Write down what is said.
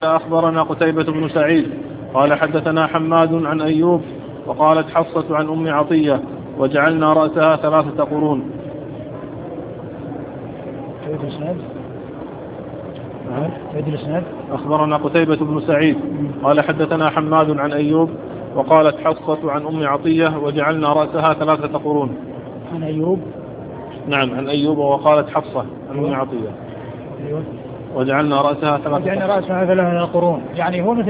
أخبرنا قتيبة بن سعيد قال حدثنا حماد عن أيوب وقالت حفصة عن أم عطية وجعلنا رأسها 3 قرون. أخبرنا قتيبة بن سعيد قال حدثنا حماد عن أيوب وقالت حفصة عن أم عطية وجعلنا رأسها 3 قرون. عن أيوب؟ نعم عن أيوب وقالت حفصة عن أم عطية وجعلنا رأسها 3 قرون. يعني هو مثل